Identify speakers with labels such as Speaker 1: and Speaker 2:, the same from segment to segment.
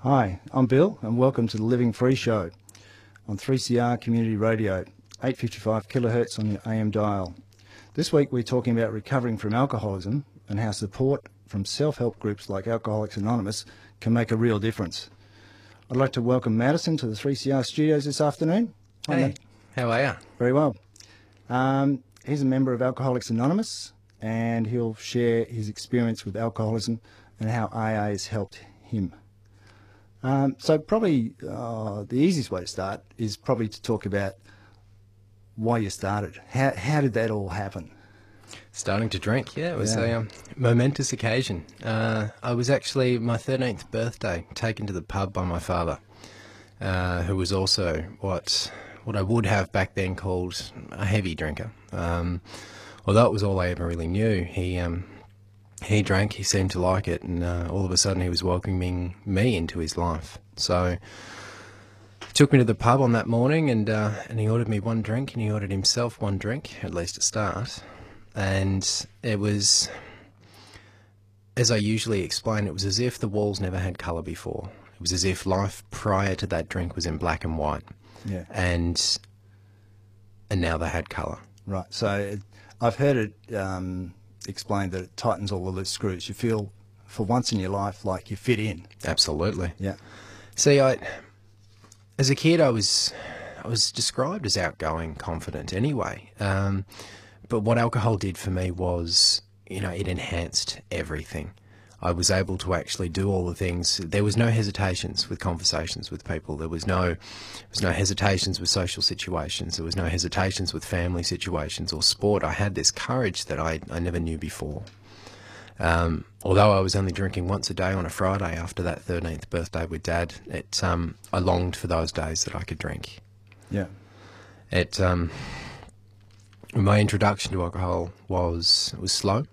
Speaker 1: Hi, I'm Bill and welcome to the Living Free Show on 3CR Community Radio, 855 kilohertz on your AM dial. This week we're talking about recovering from alcoholism and how support from self-help groups like Alcoholics Anonymous can make a real difference. I'd like to welcome Madison to the 3CR studios this afternoon. Hi,
Speaker 2: Hey,
Speaker 1: Matt.
Speaker 2: how are you?
Speaker 1: Very well. He's a member of Alcoholics Anonymous and he'll share his experience with alcoholism and how AA has helped him. So probably the easiest way to start is probably to talk about why you started. How did that all happen?
Speaker 2: Starting to drink, yeah, it was a momentous occasion. I was actually, my 13th birthday, taken to the pub by my father, who was also what I would have back then called a heavy drinker. Although it was all I ever really knew, he drank, he seemed to like it, and all of a sudden he was welcoming me into his life. So he took me to the pub on that morning and he ordered me one drink, and he ordered himself one drink, at least to start. And it was, as I usually explain, it was as if the walls never had colour before. It was as if life prior to that drink was in black and white.
Speaker 1: Yeah.
Speaker 2: And now they had colour.
Speaker 1: Right. So I've heard it explained that it tightens all the loose screws. You feel, for once in your life, like you fit in.
Speaker 2: Absolutely.
Speaker 1: Yeah.
Speaker 2: See, as a kid, I was described as outgoing, confident anyway. But what alcohol did for me was, it enhanced everything. I was able to actually do all the things. There was no hesitations with conversations with people. There was no hesitations with social situations. There was no hesitations with family situations or sport. I had this courage that I never knew before. Although I was only drinking once a day on a Friday after that 13th birthday with Dad, I longed for those days that I could drink.
Speaker 1: Yeah.
Speaker 2: My introduction to alcohol was slow.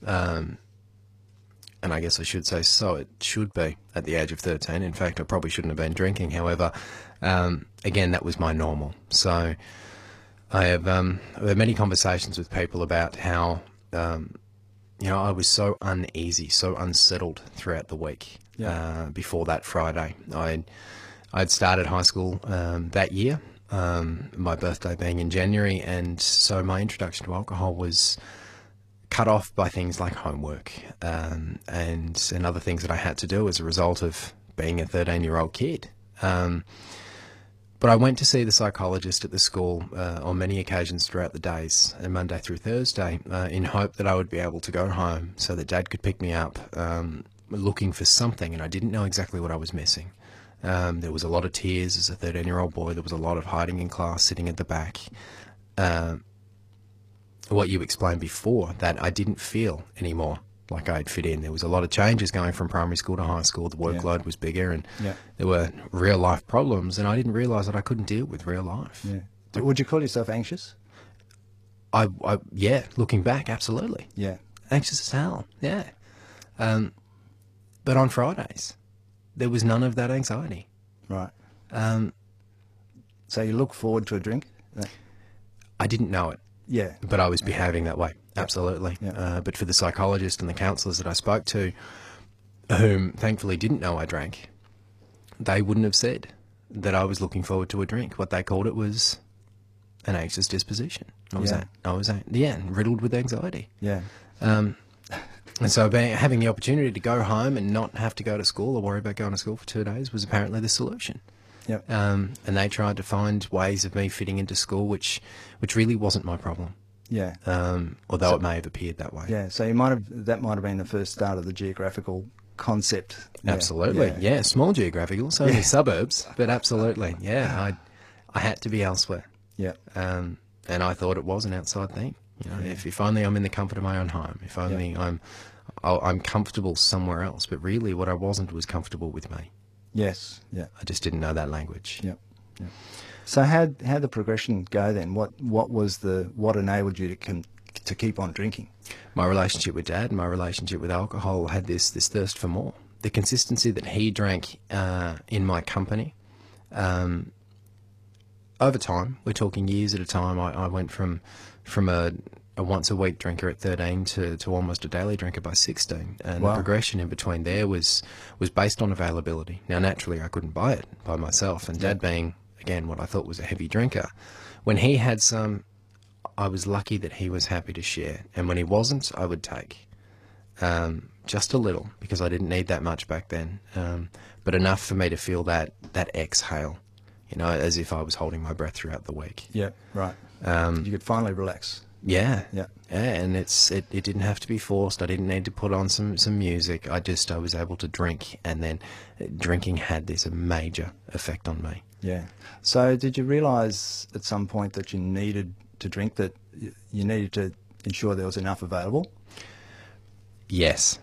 Speaker 2: And I guess I should say so it should be at the age of 13. In fact, I probably shouldn't have been drinking. However, again, that was my normal. So I have had many conversations with people about how, I was so uneasy, so unsettled throughout the week before that Friday. I'd started high school that year, my birthday being in January, and so my introduction to alcohol was cut off by things like homework and other things that I had to do as a result of being a 13-year-old kid. But I went to see the psychologist at the school on many occasions throughout the days, Monday through Thursday, in hope that I would be able to go home so that Dad could pick me up, looking for something, and I didn't know exactly what I was missing. There was a lot of tears as a 13-year-old boy. There was a lot of hiding in class, sitting at the back. What you explained before, that I didn't feel anymore like I'd fit in. There was a lot of changes going from primary school to high school. The workload was bigger, and there were real life problems, and I didn't realise that I couldn't deal with real life.
Speaker 1: Yeah. Would you call yourself anxious?
Speaker 2: Yeah, looking back, absolutely.
Speaker 1: Yeah.
Speaker 2: Anxious as hell, yeah. But on Fridays, there was none of that anxiety.
Speaker 1: Right. So you look forward to a drink?
Speaker 2: I didn't know it.
Speaker 1: Yeah.
Speaker 2: But I was behaving that way, absolutely.
Speaker 1: Yeah.
Speaker 2: But for the psychologist and the counsellors that I spoke to, whom thankfully didn't know I drank, they wouldn't have said that I was looking forward to a drink. What they called it was an anxious disposition. I was riddled with anxiety.
Speaker 1: Yeah.
Speaker 2: And so having the opportunity to go home and not have to go to school or worry about going to school for 2 days was apparently the solution.
Speaker 1: Yep.
Speaker 2: And they tried to find ways of me fitting into school, which really wasn't my problem.
Speaker 1: Yeah.
Speaker 2: Although it may have appeared that way.
Speaker 1: Yeah. So that might have been the first start of the geographical concept.
Speaker 2: Absolutely. Yeah. Small geographical, so only suburbs, but absolutely. Yeah. I had to be elsewhere.
Speaker 1: Yeah.
Speaker 2: And I thought it was an outside thing. If only I'm in the comfort of my own home. If only I'm comfortable somewhere else. But really, what I wasn't was comfortable with me.
Speaker 1: Yes. Yeah.
Speaker 2: I just didn't know that language.
Speaker 1: Yeah. Yeah. So how'd the progression go then? What enabled you to keep on drinking?
Speaker 2: My relationship with Dad and my relationship with alcohol had this thirst for more. The consistency that he drank in my company. Over time, we're talking years at a time, I went from a once-a-week drinker at 13 to almost a daily drinker by 16. And
Speaker 1: Wow.
Speaker 2: the progression in between there was based on availability. Now, naturally, I couldn't buy it by myself. And Dad being, again, what I thought was a heavy drinker, when he had some, I was lucky that he was happy to share. And when he wasn't, I would take. Just a little, because I didn't need that much back then. But enough for me to feel that exhale, you know, as if I was holding my breath throughout the week.
Speaker 1: Yeah, right. You could finally relax.
Speaker 2: Yeah,
Speaker 1: Yeah.
Speaker 2: and it didn't have to be forced. I didn't need to put on some music. I was able to drink, and then drinking had this major effect on me.
Speaker 1: Yeah. So did you realise at some point that you needed to drink, that you needed to ensure there was enough available?
Speaker 2: Yes.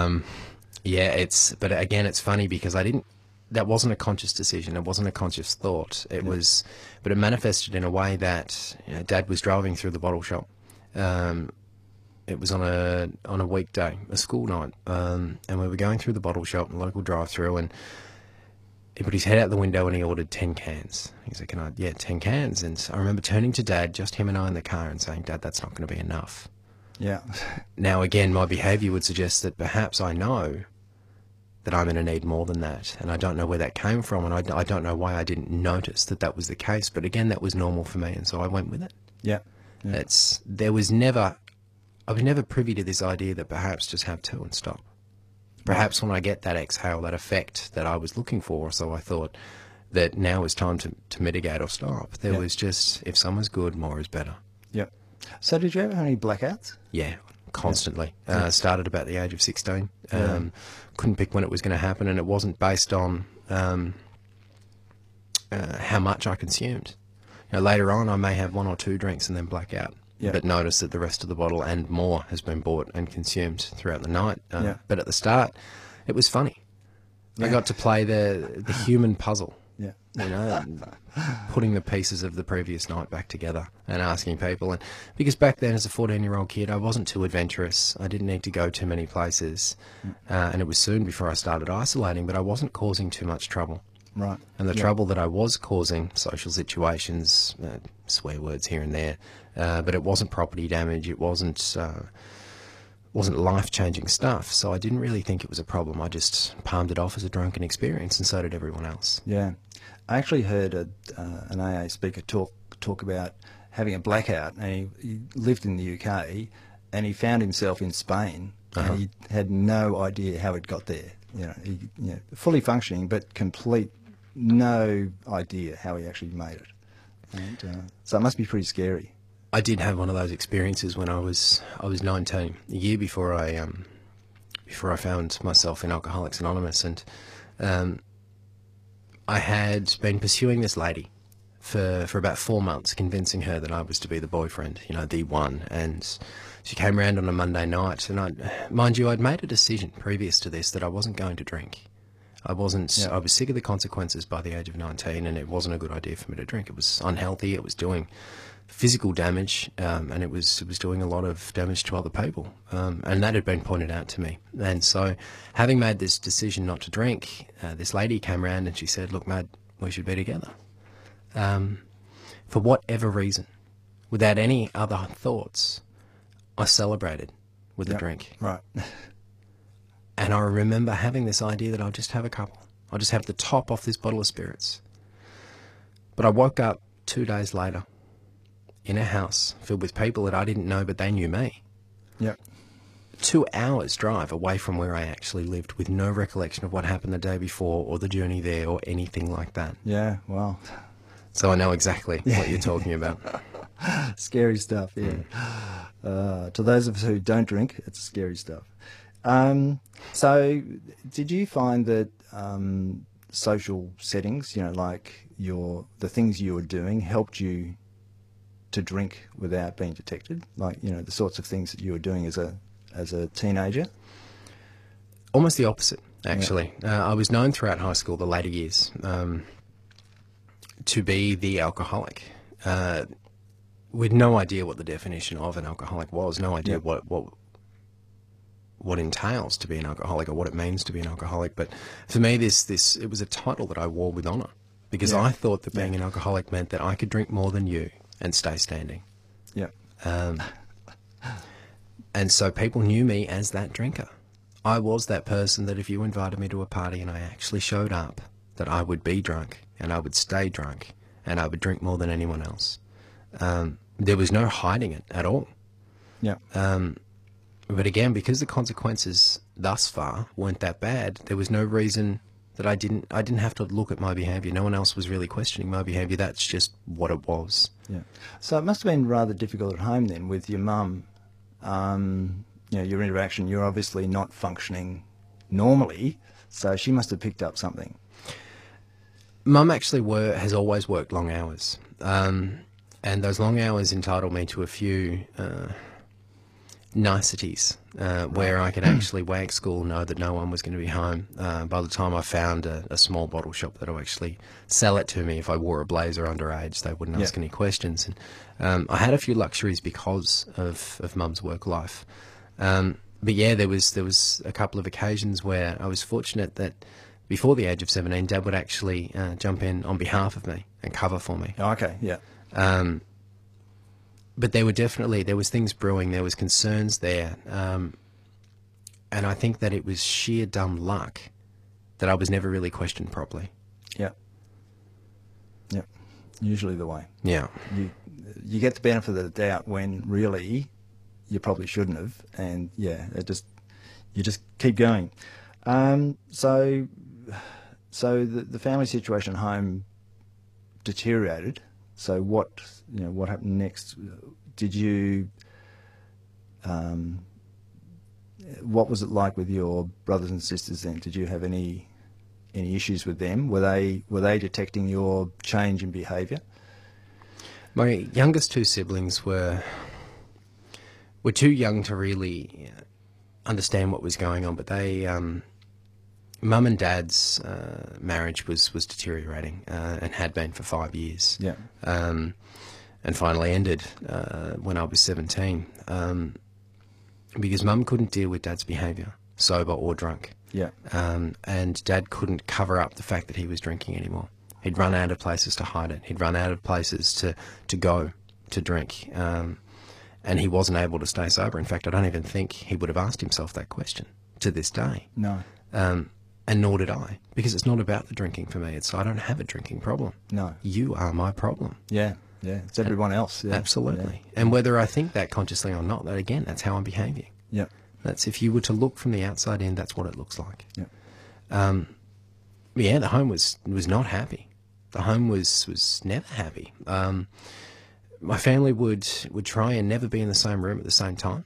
Speaker 2: But again, it's funny because that wasn't a conscious decision. It wasn't a conscious thought. But it manifested in a way that, you know, Dad was driving through the bottle shop. It was on a weekday, a school night, and we were going through the bottle shop, a local drive-through, and he put his head out the window and he ordered 10 cans. He said, 10 cans. And I remember turning to Dad, just him and I in the car, and saying, Dad, that's not going to be enough.
Speaker 1: Yeah.
Speaker 2: Now, again, my behaviour would suggest that perhaps I know that I'm going to need more than that, and I don't know where that came from, and I don't know why I didn't notice that was the case. But again, that was normal for me, and so I went with it.
Speaker 1: Yeah.
Speaker 2: I was never privy to this idea that perhaps just have two and stop. Perhaps when I get that exhale, that effect that I was looking for, so I thought that now is time to mitigate or stop. There was just, if some is good, more is better.
Speaker 1: Yeah. So did you ever have any blackouts?
Speaker 2: Yeah, constantly. Started about the age of 16. Couldn't pick when it was going to happen, and it wasn't based on how much I consumed. You know, later on, I may have one or two drinks and then black out.
Speaker 1: Yeah.
Speaker 2: But notice that the rest of the bottle and more has been bought and consumed throughout the night.
Speaker 1: Yeah.
Speaker 2: But at the start, it was funny. I got to play the human puzzle.
Speaker 1: Yeah.
Speaker 2: You know, putting the pieces of the previous night back together and asking people. And because back then, as a 14-year-old kid, I wasn't too adventurous. I didn't need to go too many places. And it was soon before I started isolating, but I wasn't causing too much trouble.
Speaker 1: Right.
Speaker 2: And the trouble that I was causing, social situations, swear words here and there, but it wasn't property damage, it wasn't life-changing stuff, so I didn't really think it was a problem. I just palmed it off as a drunken experience, and so did everyone else.
Speaker 1: Yeah. I actually heard an AA speaker talk about having a blackout, and he lived in the UK, and he found himself in Spain, and he had no idea how it got there. Fully functioning, but no idea how he actually made it. And so it must be pretty scary.
Speaker 2: I did have one of those experiences when I was 19, a year before I found myself in Alcoholics Anonymous, and I had been pursuing this lady for about 4 months, convincing her that I was to be the boyfriend, you know, the one. And she came around on a Monday night, and I'd made a decision previous to this that I wasn't going to drink. I was sick of the consequences by the age of 19, and it wasn't a good idea for me to drink. It was unhealthy. It was doing physical damage, and it was doing a lot of damage to other people, and that had been pointed out to me. And so, having made this decision not to drink, this lady came around and she said, "Look, Mad, we should be together." For whatever reason, without any other thoughts, I celebrated with a drink.
Speaker 1: Right.
Speaker 2: And I remember having this idea that I'll just have a couple. I'll just have the top off this bottle of spirits. But I woke up 2 days later in a house filled with people that I didn't know, but they knew me.
Speaker 1: Yeah.
Speaker 2: 2 hours drive away from where I actually lived, with no recollection of what happened the day before or the journey there or anything like that.
Speaker 1: Yeah, wow.
Speaker 2: So I know exactly what you're talking about.
Speaker 1: Scary stuff, yeah. To those of us who don't drink, it's scary stuff. So did you find that social settings, you know, like the things you were doing helped you to drink without being detected? Like, you know, the sorts of things that you were doing as a teenager?
Speaker 2: Almost the opposite, actually. I was known throughout high school, the later years, to be the alcoholic, with no idea what the definition of an alcoholic was, no idea what entails to be an alcoholic or what it means to be an alcoholic. But for me, it was a title that I wore with honour, because I thought that being an alcoholic meant that I could drink more than you and stay standing.
Speaker 1: Yeah.
Speaker 2: And so people knew me as that drinker. I was that person that if you invited me to a party and I actually showed up, that I would be drunk and I would stay drunk and I would drink more than anyone else. There was no hiding it at all.
Speaker 1: Yeah.
Speaker 2: But again, because the consequences thus far weren't that bad, there was no reason that I didn't have to look at my behaviour. No one else was really questioning my behaviour. That's just what it was.
Speaker 1: Yeah. So it must have been rather difficult at home then with your mum. You know, your interaction, you're obviously not functioning normally, so she must have picked up something.
Speaker 2: Mum actually has always worked long hours. And those long hours entitled me to a few niceties where I could actually wag school, know that no one was going to be home. By the time I found a small bottle shop that would actually sell it to me if I wore a blazer underage, they wouldn't ask any questions. And I had a few luxuries because of Mum's work life. But yeah, there was a couple of occasions where I was fortunate that before the age of 17, Dad would actually jump in on behalf of me and cover for me.
Speaker 1: Oh, okay, yeah.
Speaker 2: But there was things brewing, there was concerns there, and I think that it was sheer dumb luck that I was never really questioned properly.
Speaker 1: Yeah. Yeah. Usually the way.
Speaker 2: Yeah.
Speaker 1: You get the benefit of the doubt when really you probably shouldn't have, and yeah, you just keep going. So the family situation at home deteriorated. So what happened next? Did you? What was it like with your brothers and sisters then? Did you have any issues with them? Were they detecting your change in behaviour?
Speaker 2: My youngest two siblings were too young to really understand what was going on, but they, Mum and Dad's marriage was deteriorating and had been for 5 years.
Speaker 1: Yeah.
Speaker 2: And finally ended when I was 17 because Mum couldn't deal with Dad's behaviour, sober or drunk.
Speaker 1: Yeah.
Speaker 2: And Dad couldn't cover up the fact that he was drinking anymore. He'd run out of places to hide it. He'd run out of places to go to drink. And he wasn't able to stay sober. In fact, I don't even think he would have asked himself that question to this day.
Speaker 1: No.
Speaker 2: And nor did I, because it's not about the drinking for me. I don't have a drinking problem.
Speaker 1: No.
Speaker 2: You are my problem.
Speaker 1: Yeah, yeah. It's everyone else. Yeah.
Speaker 2: Absolutely.
Speaker 1: Yeah.
Speaker 2: And whether I think that consciously or not, that's how I'm behaving.
Speaker 1: Yeah.
Speaker 2: That's, if you were to look from the outside in, that's what it looks like.
Speaker 1: Yeah.
Speaker 2: Yeah, the home was not happy. The home was never happy. My family would try and never be in the same room at the same time.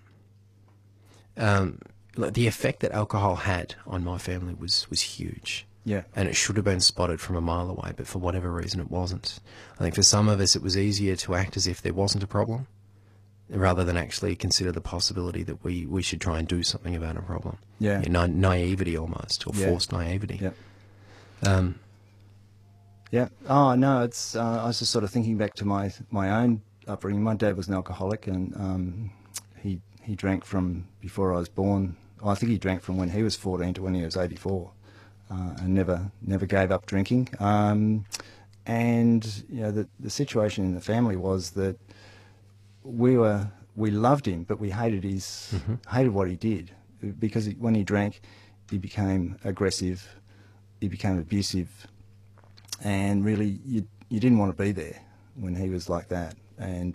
Speaker 2: The effect that alcohol had on my family was huge.
Speaker 1: Yeah.
Speaker 2: And it should have been spotted from a mile away, but for whatever reason it wasn't. I think for some of us it was easier to act as if there wasn't a problem rather than actually consider the possibility that we should try and do something about a problem.
Speaker 1: Yeah.
Speaker 2: Naivety almost, or forced naivety.
Speaker 1: Yeah. Yeah. Oh, no, it's, I was just sort of thinking back to my own upbringing. My dad was an alcoholic, and he drank from before I was born. I think he drank from when he was 14 to when he was 84, and never gave up drinking. And the situation in the family was that we loved him, but we hated hated what he did, because when he drank, he became aggressive, he became abusive. And really, you didn't want to be there when he was like that. And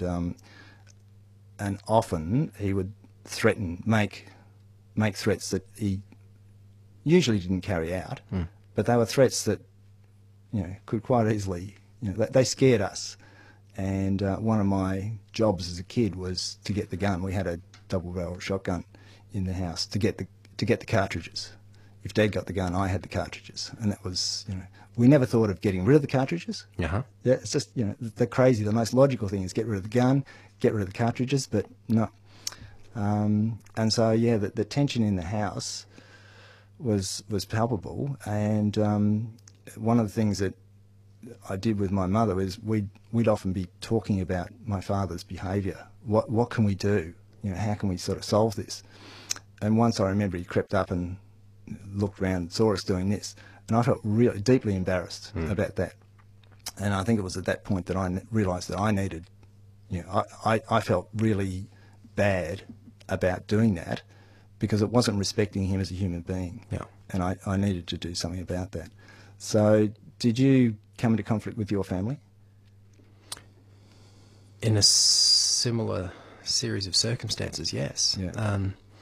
Speaker 1: often he would make threats that he usually didn't carry out, but they were threats that could quite easily they scared us. And one of my jobs as a kid was to get the gun. We had a double-barrel shotgun in the house to get the cartridges. If Dad got the gun, I had the cartridges, and that was we never thought of getting rid of the cartridges.
Speaker 2: Uh-huh.
Speaker 1: Yeah, it's just the most logical thing is get rid of the gun, get rid of the cartridges, but no. And so the tension in the house was palpable, and one of the things that I did with my mother was we'd often be talking about my father's behaviour. What can we do? How can we sort of solve this? And once I remember he crept up and looked around and saw us doing this, and I felt really deeply embarrassed about that. And I think it was at that point that I realised that I needed, I felt really bad about doing that because it wasn't respecting him as a human being.
Speaker 2: Yeah.
Speaker 1: And I needed to do something about that. So did you come into conflict with your family?
Speaker 2: In a similar series of circumstances, yes.
Speaker 1: Yeah.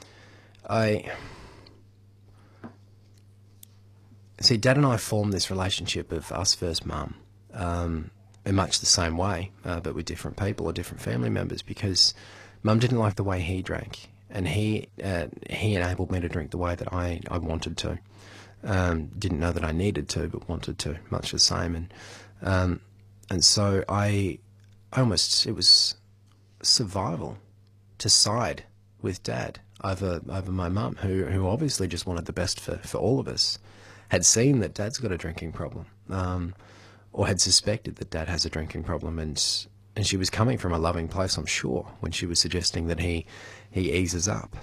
Speaker 2: See, Dad and I formed this relationship of us versus Mum in much the same way, but with different people or different family members, because Mum didn't like the way he drank, and he enabled me to drink the way that I wanted to. Didn't know that I needed to, but wanted to, much the same. And so it was survival to side with Dad over my mum, who obviously just wanted the best for all of us, had seen that Dad's got a drinking problem, or had suspected that Dad has a drinking problem, and she was coming from a loving place, I'm sure, when she was suggesting that he eases up.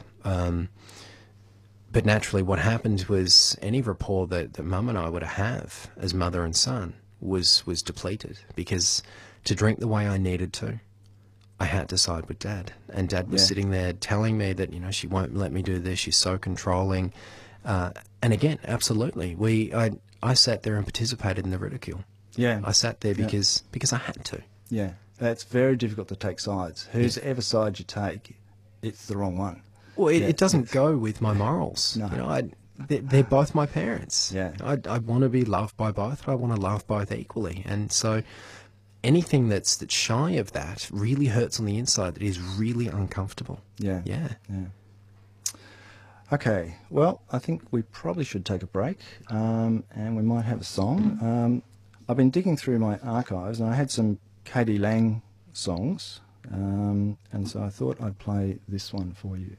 Speaker 2: But naturally what happened was any rapport that Mum and I would have as mother and son was depleted, because to drink the way I needed to, I had to side with Dad. And Dad was sitting there telling me that, she won't let me do this, she's so controlling. And again, absolutely, I sat there and participated in the ridicule.
Speaker 1: Yeah.
Speaker 2: I sat there because I had to.
Speaker 1: Yeah. That's very difficult to take sides. Whosever side you take, it's the wrong one.
Speaker 2: Well, it doesn't go with my morals.
Speaker 1: No.
Speaker 2: They're both my parents.
Speaker 1: Yeah.
Speaker 2: I want to be loved by both. I want to love both equally. And so anything that's shy of that really hurts on the inside, that is really uncomfortable.
Speaker 1: Yeah.
Speaker 2: Yeah.
Speaker 1: Yeah. Okay. Well, I think we probably should take a break, and we might have a song. I've been digging through my archives, and I had some K.D. Lang songs, and so I thought I'd play this one for you.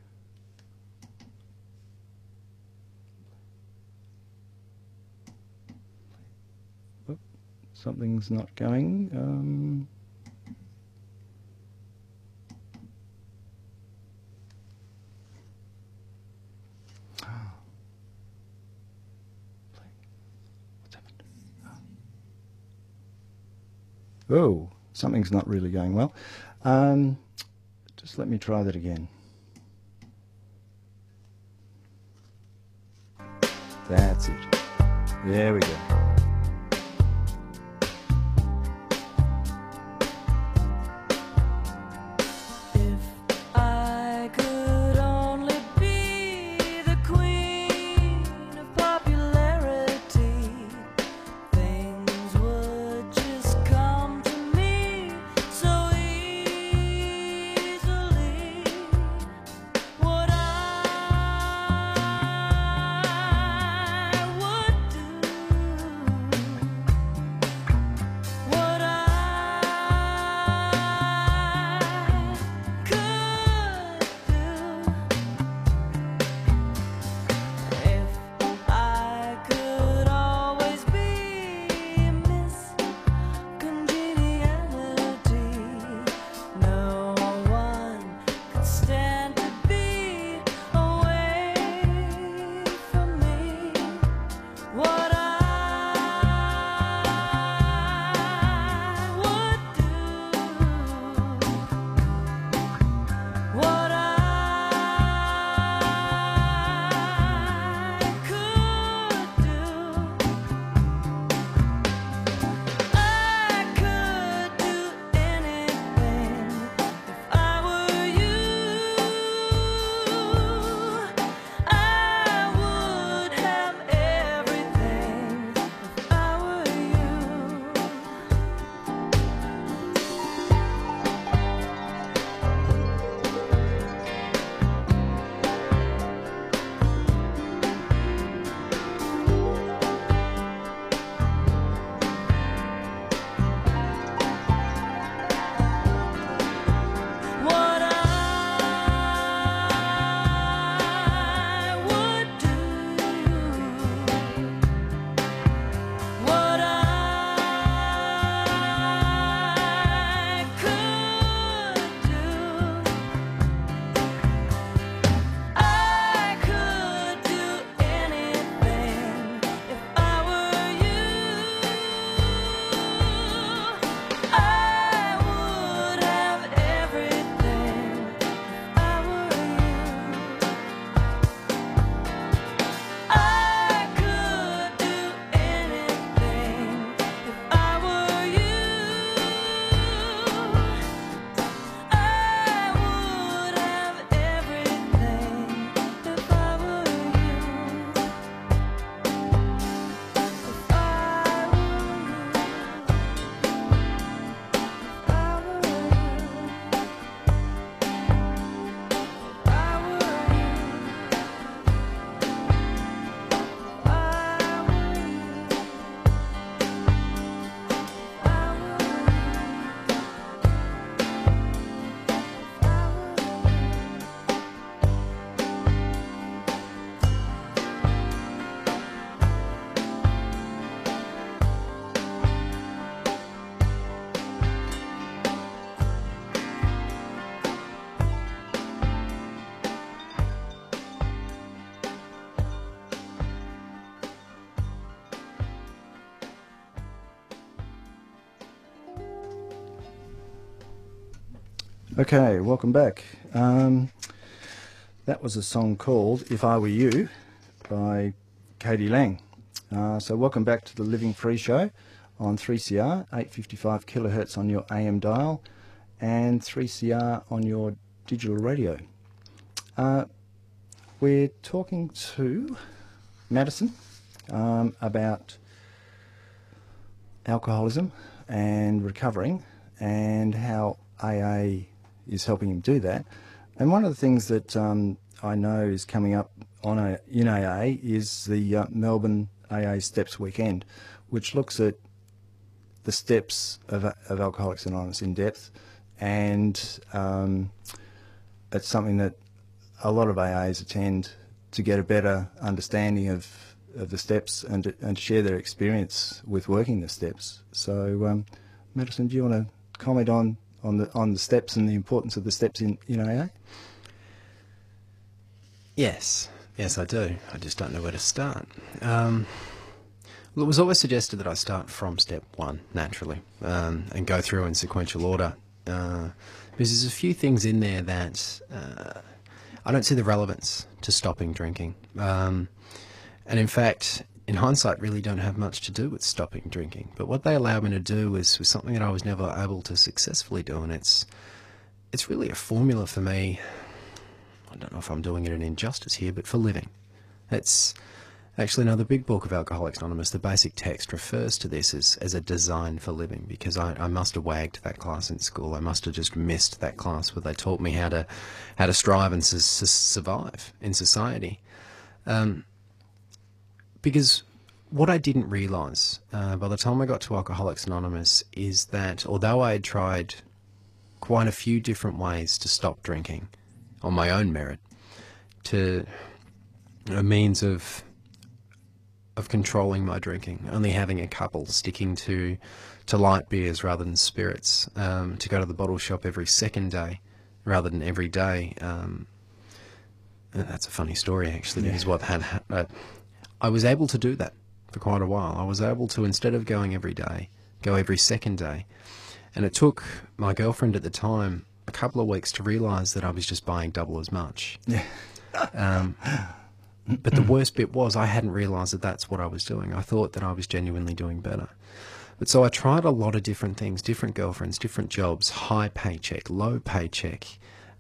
Speaker 1: Something's not going. What's happened? Oh, something's not really going well. Just let me try that again. That's it. There we go. Okay, welcome back. That was a song called If I Were You by Katie Lang. So welcome back to the Living Free Show on 3CR, 855 kilohertz on your AM dial and 3CR on your digital radio. We're talking to Madison about alcoholism and recovering and how AA is helping him do that. And one of the things that I know is coming up in AA is the Melbourne AA Steps Weekend, which looks at the steps of Alcoholics Anonymous in depth, and it's something that a lot of AAs attend to get a better understanding of the steps and to share their experience with working the steps. So, Madison, do you want to comment on the steps and the importance of the steps in AA?
Speaker 2: Yes, I do. I just don't know where to start. Well, it was always suggested that I start from step one, naturally, and go through in sequential order. Because there's a few things in there that I don't see the relevance to stopping drinking. And in fact, in hindsight, really don't have much to do with stopping drinking. But what they allowed me to do was something that I was never able to successfully do, and it's really a formula for me. I don't know if I'm doing it an injustice here, but for living. It's actually another big book of Alcoholics Anonymous. The basic text refers to this as a design for living, because I must have wagged that class in school. I must have just missed that class where they taught me how to strive and survive in society. Because what I didn't realise by the time I got to Alcoholics Anonymous is that although I had tried quite a few different ways to stop drinking on my own merit, to a means of controlling my drinking, only having a couple, sticking to light beers rather than spirits, to go to the bottle shop every second day rather than every day. That's a funny story, actually, because what had I was able to do that for quite a while. I was able to, instead of going every day, go every second day. And it took my girlfriend at the time a couple of weeks to realise that I was just buying double as much. Yeah. But the worst bit was I hadn't realised that that's what I was doing. I thought that I was genuinely doing better. But so I tried a lot of different things, different girlfriends, different jobs, high paycheck, low paycheck.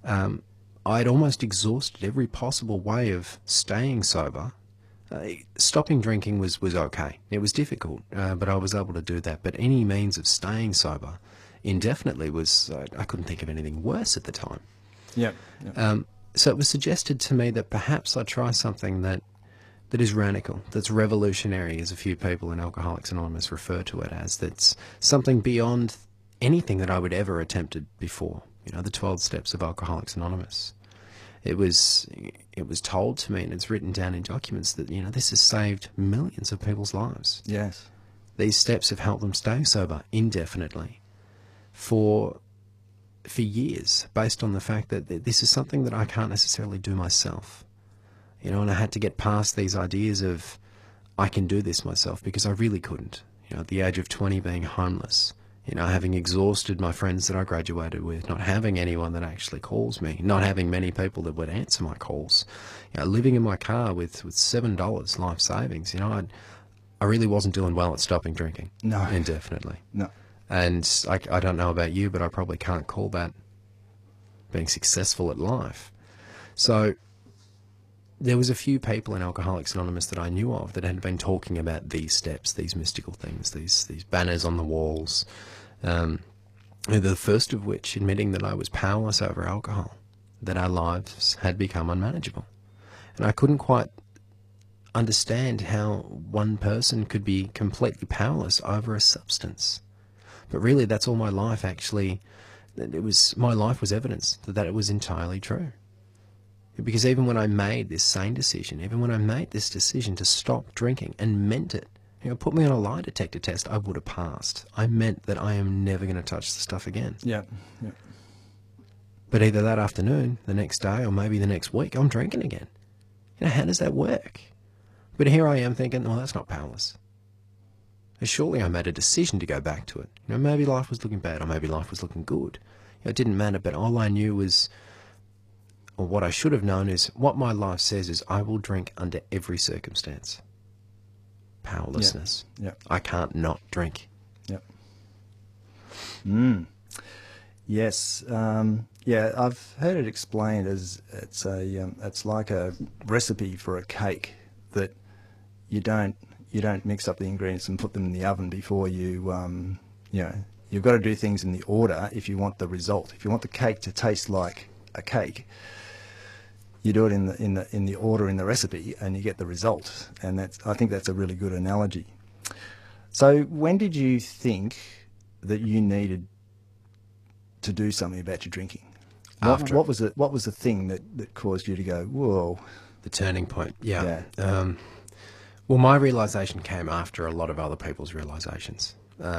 Speaker 2: I'd almost exhausted every possible way of staying sober. Stopping drinking was okay. It was difficult, but I was able to do that. But any means of staying sober indefinitely was, I couldn't think of anything worse at the time.
Speaker 1: Yeah.
Speaker 2: So it was suggested to me that perhaps I try something that is radical, that's revolutionary, as a few people in Alcoholics Anonymous refer to it as, that's something beyond anything that I would ever attempted before. You know, the 12 steps of Alcoholics Anonymous. It was told to me, and it's written down in documents, that, you know, this has saved millions of people's lives.
Speaker 1: Yes.
Speaker 2: These steps have helped them stay sober indefinitely for years, based on the fact that this is something that I can't necessarily do myself. You know, and I had to get past these ideas of I can do this myself, because I really couldn't. You know, at the age of 20, being homeless, you know, having exhausted my friends that I graduated with, not having anyone that actually calls me, not having many people that would answer my calls, you know, living in my car with $7 life savings, you know, I really wasn't doing well at stopping drinking.
Speaker 1: No.
Speaker 2: Indefinitely.
Speaker 1: No.
Speaker 2: And I don't know about you, but I probably can't call that being successful at life. So there was a few people in Alcoholics Anonymous that I knew of that had been talking about these steps, these mystical things, these banners on the walls. The first of which admitting that I was powerless over alcohol, that our lives had become unmanageable. And I couldn't quite understand how one person could be completely powerless over a substance. But really, that's all my life actually, my life was evidence that it was entirely true. Because even when I made this sane decision, even when I made this decision to stop drinking and meant it, you know, put me on a lie detector test, I would have passed. I meant that I am never going to touch the stuff again.
Speaker 1: Yeah.
Speaker 2: But either that afternoon, the next day, or maybe the next week, I'm drinking again. You know, how does that work? But here I am thinking, well, that's not powerless. Surely I made a decision to go back to it. You know, maybe life was looking bad, or maybe life was looking good. It didn't matter, but all I knew was, or what I should have known is, what my life says is I will drink under every circumstance. Powerlessness.
Speaker 1: Yeah.
Speaker 2: I can't not drink.
Speaker 1: Yep. Yes. Yeah, I've heard it explained as it's like a recipe for a cake that you don't mix up the ingredients and put them in the oven before you you've got to do things in the order if you want the result. If you want the cake to taste like a cake, you do it in the order in the recipe, and you get the result. And I think that's a really good analogy. So, when did you think that you needed to do something about your drinking? What was the thing that caused you to go, whoa?
Speaker 2: The turning point. Yeah.
Speaker 1: Yeah.
Speaker 2: Well, my realisation came after a lot of other people's realisations.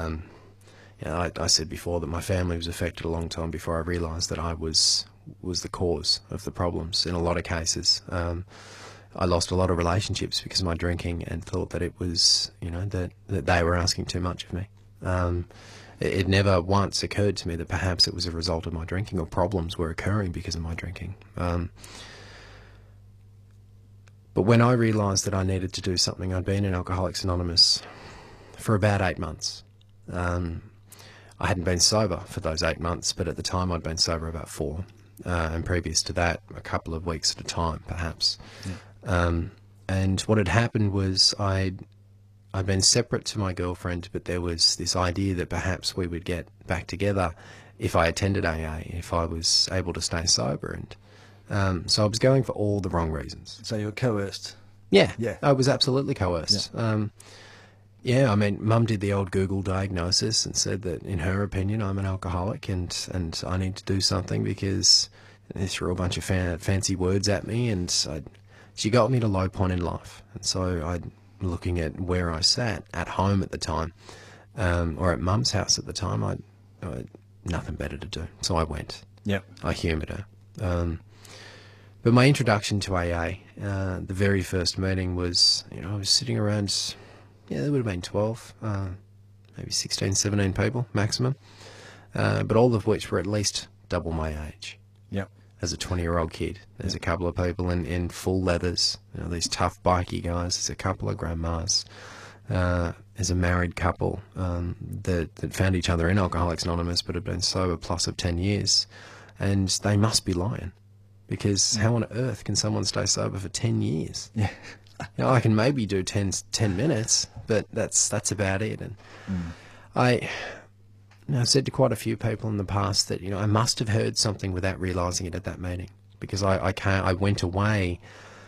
Speaker 2: I said before that my family was affected a long time before I realised that I was the cause of the problems in a lot of cases. I lost a lot of relationships because of my drinking, and thought that it was, that they were asking too much of me. It never once occurred to me that perhaps it was a result of my drinking, or problems were occurring because of my drinking. But when I realised that I needed to do something, I'd been in Alcoholics Anonymous for about 8 months. I hadn't been sober for those 8 months, but at the time I'd been sober about 4. And previous to that, a couple of weeks at a time, perhaps. Yeah. And what had happened was I'd been separate to my girlfriend, but there was this idea that perhaps we would get back together if I attended AA, if I was able to stay sober. And so I was going for all the wrong reasons.
Speaker 1: So you were coerced?
Speaker 2: Yeah.
Speaker 1: Yeah.
Speaker 2: I was absolutely coerced. Yeah. I mean, Mum did the old Google diagnosis and said that, in her opinion, I'm an alcoholic and I need to do something, because they threw a bunch of fancy words at me, and she got me to a low point in life. And so looking at where I sat at home at the time, or at Mum's house at the time, I had nothing better to do. So I went.
Speaker 1: Yep.
Speaker 2: I humoured her. But my introduction to AA, the very first meeting was, I was sitting around, there would have been 12, maybe 16, 17 people maximum, but all of which were at least double my age.
Speaker 1: Yep.
Speaker 2: As a 20-year-old kid. There's a couple of people in full leathers, these tough bikey guys. There's a couple of grandmas. There's a married couple that found each other in Alcoholics Anonymous but had been sober plus of 10 years. And they must be lying, because how on earth can someone stay sober for 10 years?
Speaker 1: Yeah.
Speaker 2: I can maybe do 10 minutes, but that's about it. And I've said to quite a few people in the past that, I must have heard something without realising it at that meeting, because I went away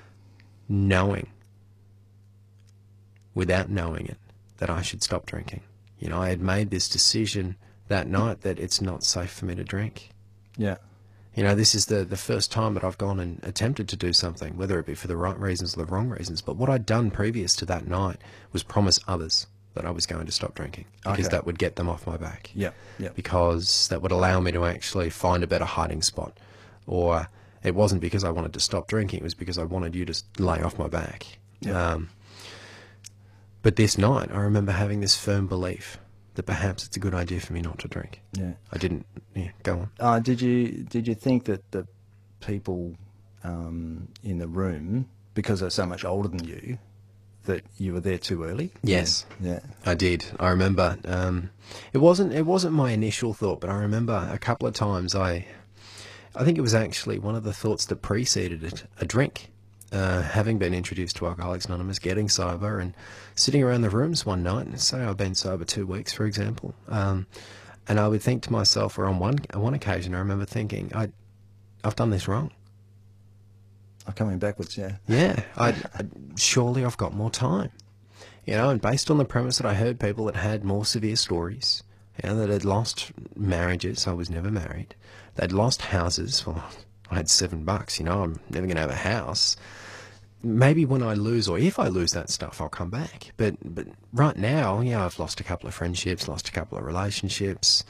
Speaker 2: without knowing it, that I should stop drinking. I had made this decision that night that it's not safe for me to drink.
Speaker 1: Yeah.
Speaker 2: This is the first time that I've gone and attempted to do something, whether it be for the right reasons or the wrong reasons. But what I'd done previous to that night was promise others that I was going to stop drinking, because that would get them off my back.
Speaker 1: Yeah, yeah.
Speaker 2: Because that would allow me to actually find a better hiding spot. Or it wasn't because I wanted to stop drinking, it was because I wanted you to lay off my back.
Speaker 1: Yeah.
Speaker 2: But this night, I remember having this firm belief that perhaps it's a good idea for me not to drink.
Speaker 1: Yeah.
Speaker 2: I didn't. Yeah, go on.
Speaker 1: Did you think that the people in the room, because they're so much older than you, that you were there too early?
Speaker 2: Yes.
Speaker 1: Yeah.
Speaker 2: I did. I remember. It wasn't my initial thought, but I remember a couple of times I think it was actually one of the thoughts that preceded it, a drink. Having been introduced to Alcoholics Anonymous, getting sober, and sitting around the rooms one night, and say I've been sober 2 weeks, for example, and I would think to myself, or on one occasion, I remember thinking, I've done this wrong.
Speaker 1: I'm coming backwards, yeah.
Speaker 2: Yeah, surely I've got more time, and based on the premise that I heard people that had more severe stories, that had lost marriages. I was never married. They'd lost houses. Well, I had $7. I'm never going to have a house. Maybe when I lose, or if I lose that stuff, I'll come back. But right now, I've lost a couple of friendships, lost a couple of relationships.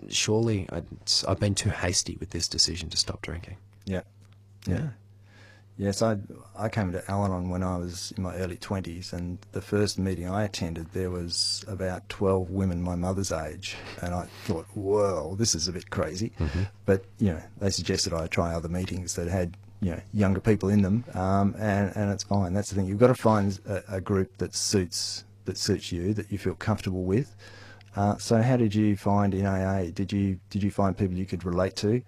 Speaker 2: I've been too hasty with this decision to stop drinking.
Speaker 1: Yeah. Yeah. Yes, I came to Al-Anon when I was in my early 20s, and the first meeting I attended, there was about 12 women my mother's age, and I thought, whoa, this is a bit crazy. But, you know, they suggested I try other meetings that had, you know, younger people in them, and it's fine. That's the thing. You've got to find a group that suits you, that you feel comfortable with. So how did you find in AA? Did you find people you could relate to?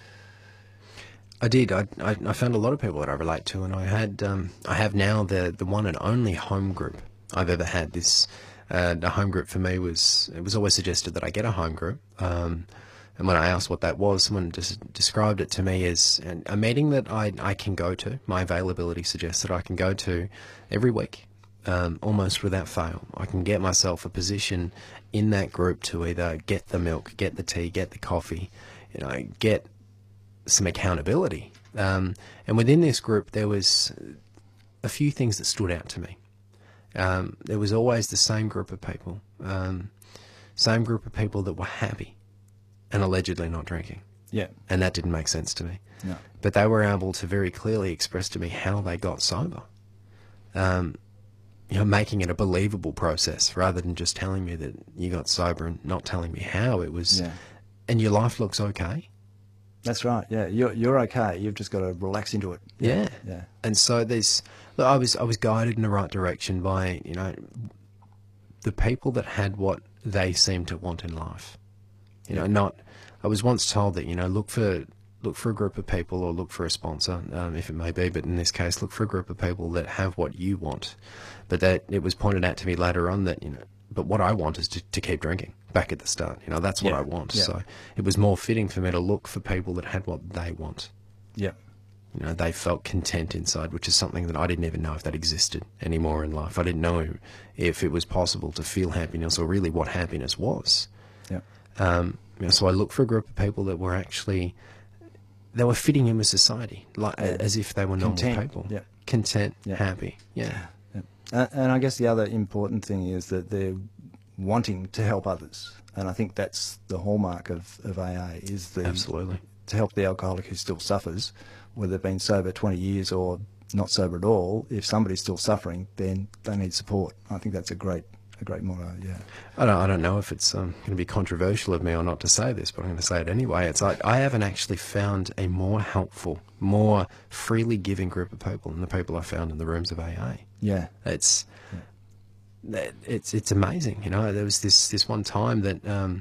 Speaker 2: I did. I found a lot of people that I relate to, and I have now the one and only home group I've ever had. This the home group for me was always suggested that I get a home group, and when I asked what that was, someone just described it to me as a meeting that I can go to. My availability suggests that I can go to every week, almost without fail. I can get myself a position in that group to either get the milk, get the tea, get the coffee, you know, get some accountability. And within this group, there was a few things that stood out to me. There was always the same group of people that were happy and allegedly not drinking.
Speaker 1: Yeah.
Speaker 2: And that didn't make sense to me.
Speaker 1: No.
Speaker 2: But they were able to very clearly express to me how they got sober. You know, making it a believable process rather than just telling me that you got sober and not telling me how it was.
Speaker 1: Yeah.
Speaker 2: And your life looks okay.
Speaker 1: That's right. Yeah, you're okay. You've just got to relax into it.
Speaker 2: Yeah.
Speaker 1: Yeah.
Speaker 2: And so I was guided in the right direction by, you know, the people that had what they seemed to want in life. You know, I was once told that, you know, look for a group of people or look for a sponsor, if it may be, but in this case, look for a group of people that have what you want. But that it was pointed out to me later on that, you know, but what I want is to keep drinking back at the start. You know, that's what I want.
Speaker 1: Yeah.
Speaker 2: So it was more fitting for me to look for people that had what they want.
Speaker 1: Yeah.
Speaker 2: You know, they felt content inside, which is something that I didn't even know if that existed anymore in life. I didn't know if it was possible to feel happiness or really what happiness was.
Speaker 1: Yeah.
Speaker 2: You know, so I looked for a group of people that were actually, they were fitting in with society, like as if they were normal people.
Speaker 1: Yeah.
Speaker 2: Content,
Speaker 1: Yeah.
Speaker 2: happy. Yeah.
Speaker 1: And I guess the other important thing is that they're wanting to help others. And I think that's the hallmark of AA is
Speaker 2: Absolutely.
Speaker 1: To help the alcoholic who still suffers, whether they've been sober 20 years or not sober at all. If somebody's still suffering, then they need support. I think that's a great motto, yeah.
Speaker 2: I don't know if it's going to be controversial of me or not to say this, but I'm going to say it anyway. It's like I haven't actually found a more helpful, more freely giving group of people than the people I found in the rooms of AA.
Speaker 1: Yeah.
Speaker 2: It's amazing, you know. There was this one time that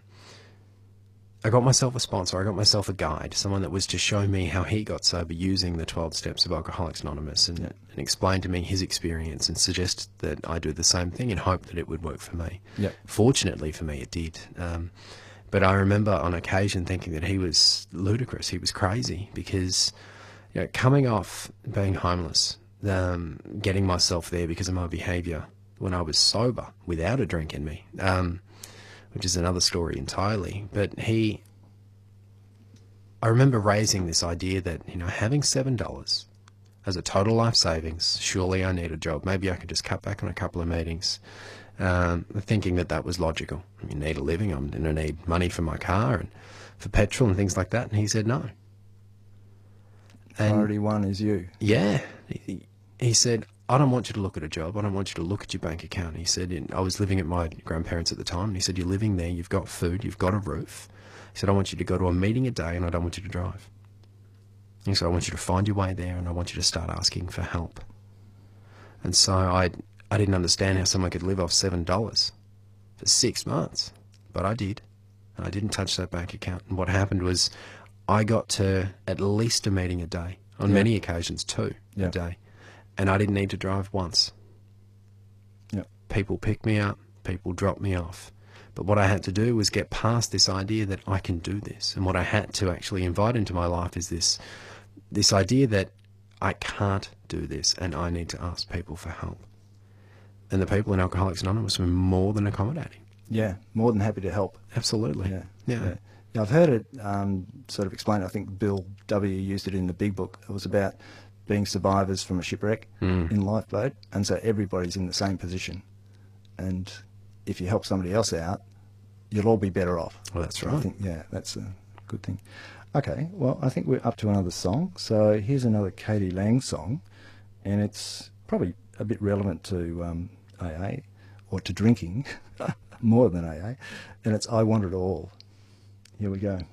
Speaker 2: I got myself a sponsor. I got myself a guide, someone that was to show me how he got sober using the 12 steps of Alcoholics Anonymous and explain to me his experience and suggest that I do the same thing and hope that it would work for me.
Speaker 1: Yeah.
Speaker 2: Fortunately for me, it did. But I remember on occasion thinking that he was ludicrous. He was crazy because, you know, coming off being homeless, getting myself there because of my behaviour when I was sober without a drink in me, which is another story entirely. But I remember raising this idea that, you know, having $7 as a total life savings, surely I need a job. Maybe I could just cut back on a couple of meetings, thinking that was logical. You need a living. I'm going to need money for my car and for petrol and things like that. And he said no.
Speaker 1: Priority one is you.
Speaker 2: Yeah. He said, I don't want you to look at a job. I don't want you to look at your bank account. He said, I was living at my grandparents at the time, and he said, you're living there, you've got food, you've got a roof. He said, I want you to go to a meeting a day, and I don't want you to drive. He said, I want you to find your way there, and I want you to start asking for help. And so I didn't understand how someone could live off $7 for 6 months, but I did. And I didn't touch that bank account. And what happened was I got to at least a meeting a day, on many occasions 2 a day. And I didn't need to drive once.
Speaker 1: Yep.
Speaker 2: People picked me up, people dropped me off. But what I had to do was get past this idea that I can do this. And what I had to actually invite into my life is this idea that I can't do this and I need to ask people for help. And the people in Alcoholics Anonymous were more than accommodating.
Speaker 1: Yeah, more than happy to help.
Speaker 2: Absolutely. Yeah.
Speaker 1: I've heard it sort of explained. I think Bill W. used it in the Big Book. It was about being survivors from a shipwreck in lifeboat, and so everybody's in the same position. And if you help somebody else out, you'll all be better off.
Speaker 2: Well, that's right.
Speaker 1: I think, that's a good thing. Okay, well, I think we're up to another song. So here's another Katie Lang song, and it's probably a bit relevant to AA, or to drinking, more than AA, and it's I Want It All. Here we go.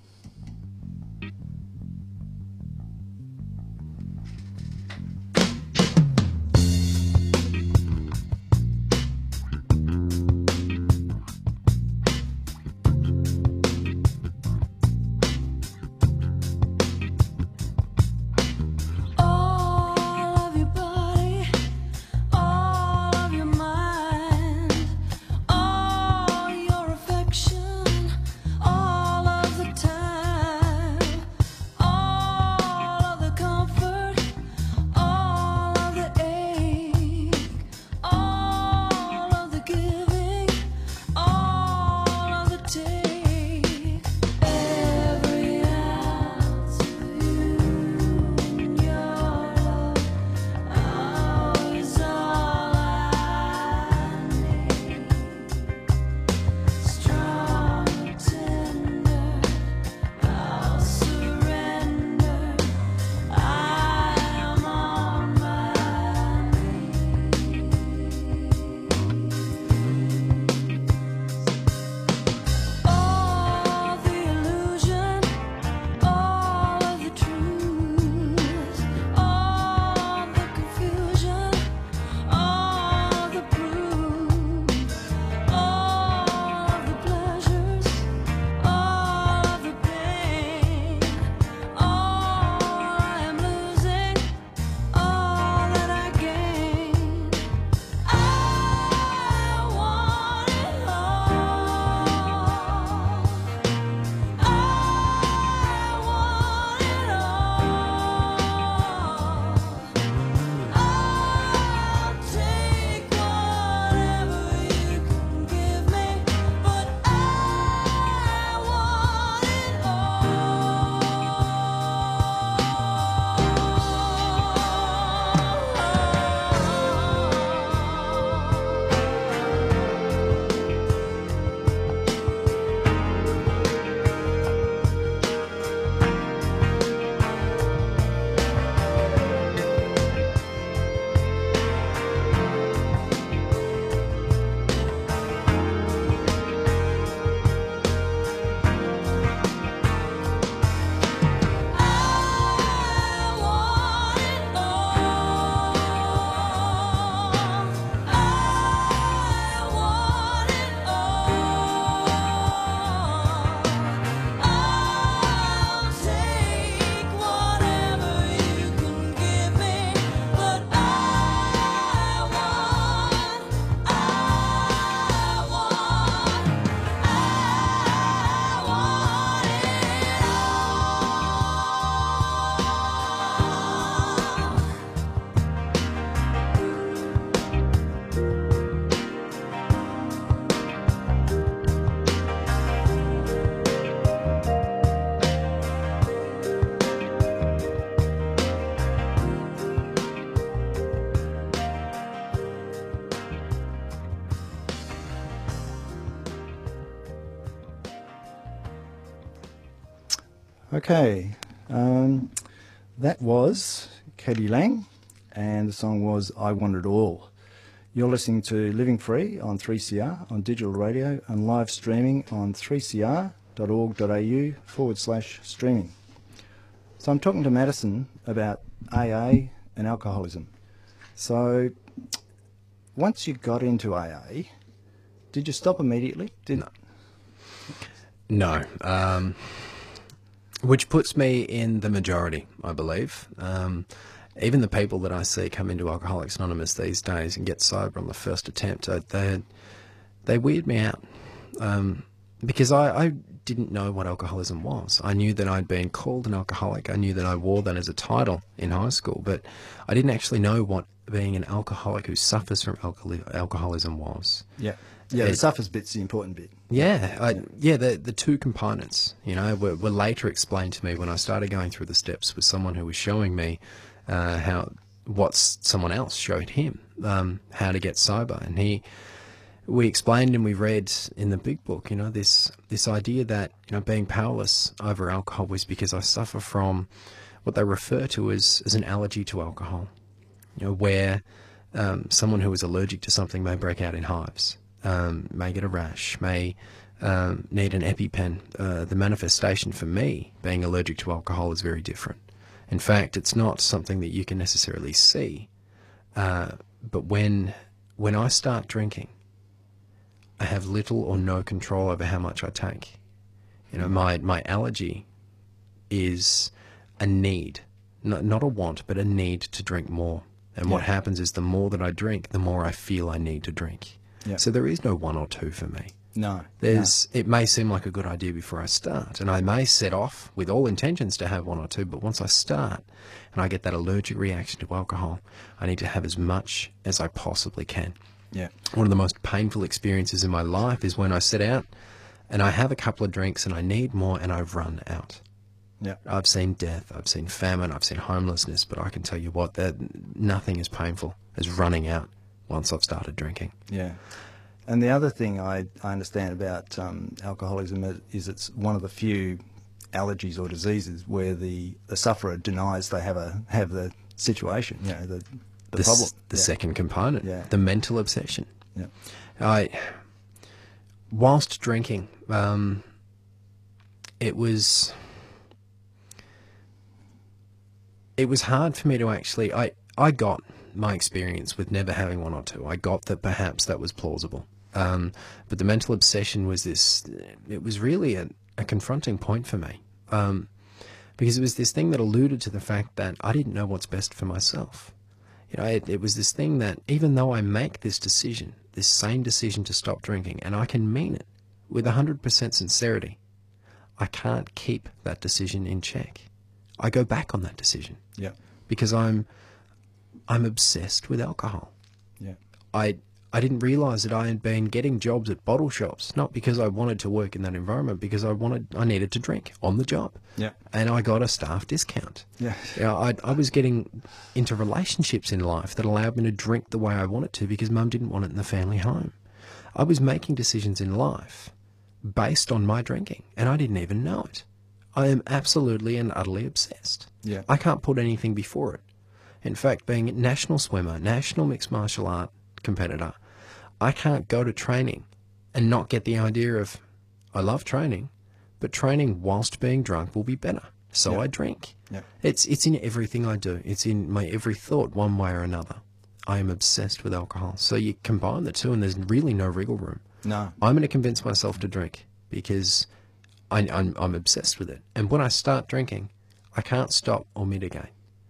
Speaker 1: Okay, that was Katie Lang, and the song was I Want It All. You're listening to Living Free on 3CR on digital radio and live streaming on 3cr.org.au/streaming. So I'm talking to Madison about AA and alcoholism. So once you got into AA, did you stop immediately?
Speaker 2: No. Which puts me in the majority, I believe. Even the people that I see come into Alcoholics Anonymous these days and get sober on the first attempt, they weird me out. Because I didn't know what alcoholism was. I knew that I'd been called an alcoholic. I knew that I wore that as a title in high school, but I didn't actually know what being an alcoholic who suffers from alcoholism was.
Speaker 1: Yeah. Yeah, the suffers bit's the important bit.
Speaker 2: The two components, were later explained to me when I started going through the steps with someone who was showing me what someone else showed him, how to get sober. And we explained and we read in the big book, this idea that, being powerless over alcohol was because I suffer from what they refer to as an allergy to alcohol, where someone who is allergic to something may break out in hives, may get a rash, may need an EpiPen. The manifestation for me, being allergic to alcohol, is very different. In fact, it's not something that you can necessarily see, but when I start drinking, I have little or no control over how much I take. My allergy is a need, not a want, but a need to drink more. And what happens is the more that I drink, the more I feel I need to drink.
Speaker 1: Yeah.
Speaker 2: So there is no one or two for me.
Speaker 1: No.
Speaker 2: It may seem like a good idea before I start, and I may set off with all intentions to have one or two, but once I start and I get that allergic reaction to alcohol, I need to have as much as I possibly can.
Speaker 1: Yeah.
Speaker 2: One of the most painful experiences in my life is when I sit out and I have a couple of drinks and I need more and I've run out.
Speaker 1: Yeah.
Speaker 2: I've seen death, I've seen famine, I've seen homelessness, but I can tell you what, that nothing as painful as running out once I've started drinking.
Speaker 1: Yeah. And the other thing I understand about alcoholism is it's one of the few allergies or diseases where the sufferer denies they have the situation, the problem.
Speaker 2: The second component, the mental obsession.
Speaker 1: Yeah.
Speaker 2: Whilst drinking, it was hard for me to actually, I got my experience with never having one or two. I got that perhaps that was plausible. But the mental obsession was it was really a confronting point for me. Because it was this thing that alluded to the fact that I didn't know what's best for myself. It was this thing that even though I make this decision, this same decision to stop drinking, and I can mean it with 100% sincerity, I can't keep that decision in check. I go back on that decision.
Speaker 1: Yeah.
Speaker 2: Because I'm obsessed with alcohol.
Speaker 1: Yeah.
Speaker 2: I didn't realise that I had been getting jobs at bottle shops, not because I wanted to work in that environment, because I needed to drink on the job.
Speaker 1: Yeah.
Speaker 2: And I got a staff discount.
Speaker 1: Yeah.
Speaker 2: I was getting into relationships in life that allowed me to drink the way I wanted to because Mum didn't want it in the family home. I was making decisions in life based on my drinking, and I didn't even know it. I am absolutely and utterly obsessed.
Speaker 1: Yeah.
Speaker 2: I can't put anything before it. In fact, being a national swimmer, national mixed martial art competitor, I can't go to training and not get the idea of, I love training, but training whilst being drunk will be better. So I drink.
Speaker 1: Yeah.
Speaker 2: It's in everything I do. It's in my every thought one way or another. I am obsessed with alcohol. So you combine the two and there's really no wriggle room.
Speaker 1: No.
Speaker 2: I'm going to convince myself to drink because I'm obsessed with it. And when I start drinking, I can't stop or mitigate.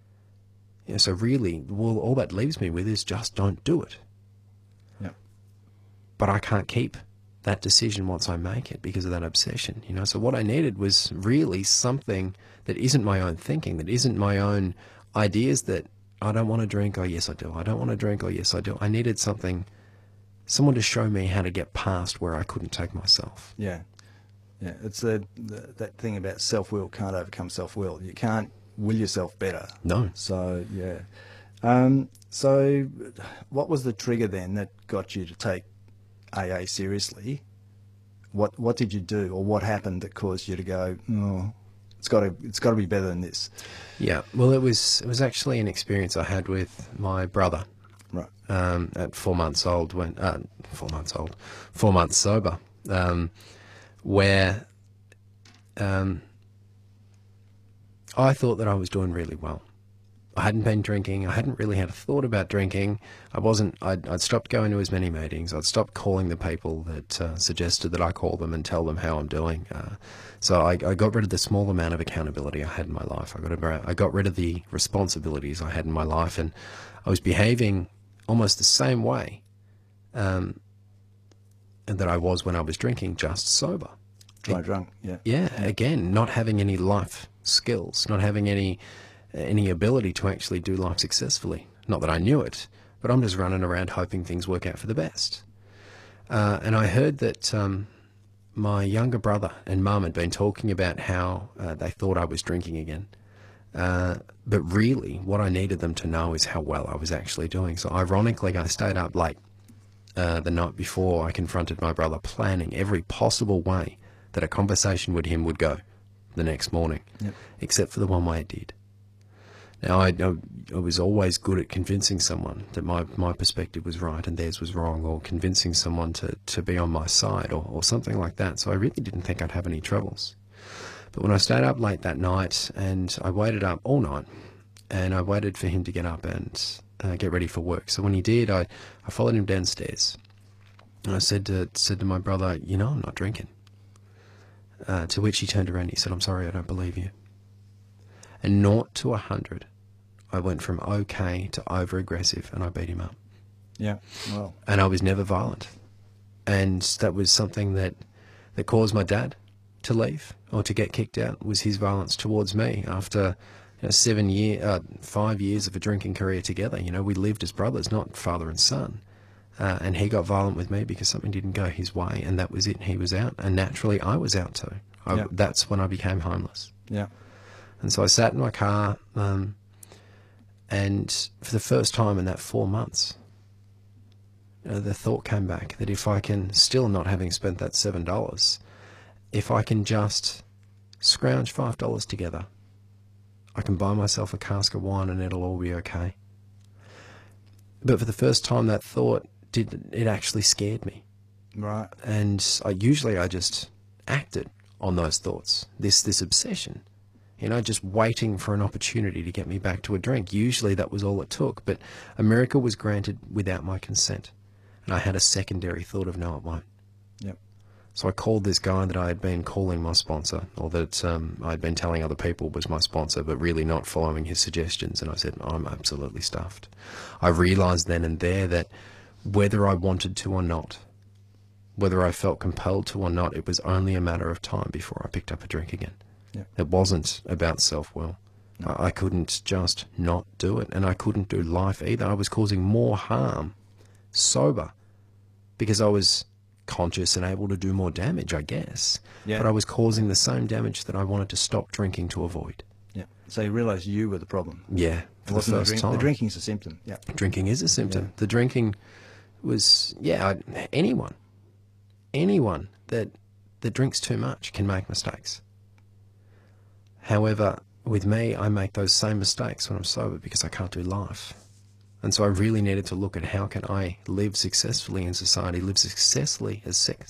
Speaker 2: So really, all that leaves me with is just don't do it.
Speaker 1: Yeah.
Speaker 2: But I can't keep that decision once I make it because of that obsession. So what I needed was really something that isn't my own thinking, that isn't my own ideas that I don't want to drink, oh yes I do. I don't want to drink, oh yes I do. I needed someone to show me how to get past where I couldn't take myself.
Speaker 1: Yeah. Yeah. It's that thing about self-will can't overcome self-will. You can't will yourself better.
Speaker 2: No.
Speaker 1: So, yeah. So what was the trigger then that got you to take AA seriously? What did you do, or what happened that caused you to go, oh, it's got to be better than this?
Speaker 2: Yeah. Well, it was actually an experience I had with my brother.
Speaker 1: Right.
Speaker 2: At 4 months old, 4 months sober, where I thought that I was doing really well. I hadn't been drinking. I hadn't really had a thought about drinking. I'd stopped going to as many meetings. I'd stopped calling the people that suggested that I call them and tell them how I'm doing. So I got rid of the small amount of accountability I had in my life. I got rid of the responsibilities I had in my life, and I was behaving almost the same way that I was when I was drinking, just sober.
Speaker 1: Dry drunk, yeah.
Speaker 2: Yeah, again, not having any life skills, not having any ability to actually do life successfully. Not that I knew it, but I'm just running around hoping things work out for the best. And I heard that my younger brother and Mum had been talking about how they thought I was drinking again. But really, what I needed them to know is how well I was actually doing. So ironically, I stayed up late the night before I confronted my brother, planning every possible way that a conversation with him would go the next morning, except for the one way it did. Now, I was always good at convincing someone that my perspective was right and theirs was wrong, or convincing someone to be on my side, or something like that, so I really didn't think I'd have any troubles. But when I stayed up late that night, and I waited up all night, and I waited for him to get up and get ready for work. So when he did, I followed him downstairs, and I said to my brother, "You know, I'm not drinking." To which he turned around and he said, "I'm sorry, I don't believe you." And 0 to 100, I went from okay to over-aggressive, and I beat him up.
Speaker 1: Yeah, well.
Speaker 2: And I was never violent. And that was something that caused my dad to leave or to get kicked out, was his violence towards me after 5 years of a drinking career together. You know, we lived as brothers, not father and son. And he got violent with me because something didn't go his way, and that was it. He was out, and naturally I was out too. That's when I became homeless.
Speaker 1: Yeah.
Speaker 2: And so I sat in my car, and for the first time in that 4 months, the thought came back that if I can, still not having spent that $7, if I can just scrounge $5 together, I can buy myself a cask of wine and it'll all be okay. But for the first time, that thought it actually scared me.
Speaker 1: Right.
Speaker 2: And I just acted on those thoughts, this obsession. You know, just waiting for an opportunity to get me back to a drink. Usually that was all it took, but America was granted without my consent. And I had a secondary thought of, no, it won't.
Speaker 1: Yep.
Speaker 2: So I called this guy that I had been calling my sponsor, or that I'd been telling other people was my sponsor, but really not following his suggestions. And I said, I'm absolutely stuffed. I realised then and there that whether I wanted to or not, whether I felt compelled to or not, it was only a matter of time before I picked up a drink again.
Speaker 1: Yeah.
Speaker 2: It wasn't about self-will. No. I couldn't just not do it, and I couldn't do life either. I was causing more harm sober because I was conscious and able to do more damage, I guess.
Speaker 1: Yeah.
Speaker 2: But I was causing the same damage that I wanted to stop drinking to avoid.
Speaker 1: Yeah. So you realised you were the problem.
Speaker 2: Yeah, for the first time.
Speaker 1: The drinking's a symptom. Yeah.
Speaker 2: Drinking is a symptom.
Speaker 1: Yeah.
Speaker 2: The drinking was, anyone that drinks too much can make mistakes. However, with me, I make those same mistakes when I'm sober because I can't do life. And so I really needed to look at how can I live successfully in society, live successfully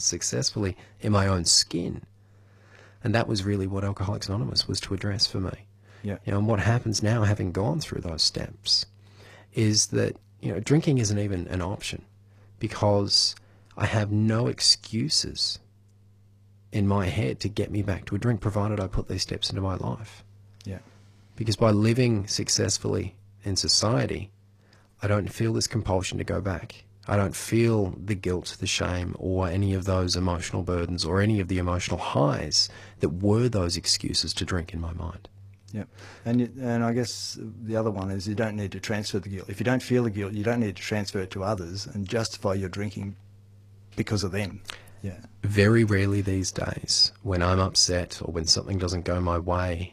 Speaker 2: in my own skin. And that was really what Alcoholics Anonymous was to address for me.
Speaker 1: Yeah.
Speaker 2: You know, and what happens now, having gone through those steps, is that, drinking isn't even an option because I have no excuses in my head to get me back to a drink, provided I put these steps into my life.
Speaker 1: Yeah.
Speaker 2: Because by living successfully in society, I don't feel this compulsion to go back. I don't feel the guilt, the shame, or any of those emotional burdens, or any of the emotional highs that were those excuses to drink in my mind.
Speaker 1: Yeah. And I guess the other one is you don't need to transfer the guilt. If you don't feel the guilt, you don't need to transfer it to others and justify your drinking because of them. Yeah.
Speaker 2: Very rarely these days, when I'm upset or when something doesn't go my way,